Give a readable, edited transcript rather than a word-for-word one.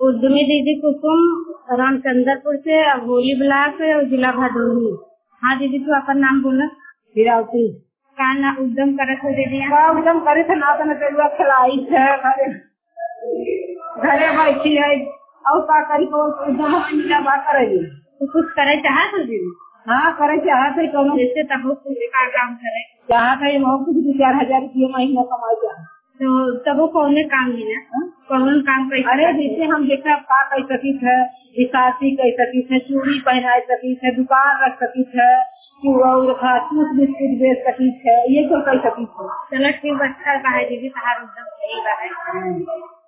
उद्यमी दीदी कुसुम रामचंद्रपुर से, भोली ब्लॉक और जिला भदोही। हाँ दीदी, तू अपन नाम बोला। हीरावती। का ना उद्यम करत हो दीदी? उद्यम करे थे ना, तो खिलाई थे घरे बैठी है और का करी को उद्यम मिला करेगी। तो कुछ करे चाहत हो दीदी? हाँ, करे चाहत है कौन जैसे तब का काम करे चाहत है, वो कुछ 4,000 रुपये महीना कमाई जाए तो तब वो कौन काम है ना, कौन काम कर? अरे जैसे हम देखा का कह सकी है, विसासी कह सकी है, चूड़ी पहना सकी है, दुकान रख सकी है, जूस बिस्कुट बेच सकी है, ये सब कह सकी है। चलो ठीक, अच्छा कहा दीदी, सहारा उद्यम सही है।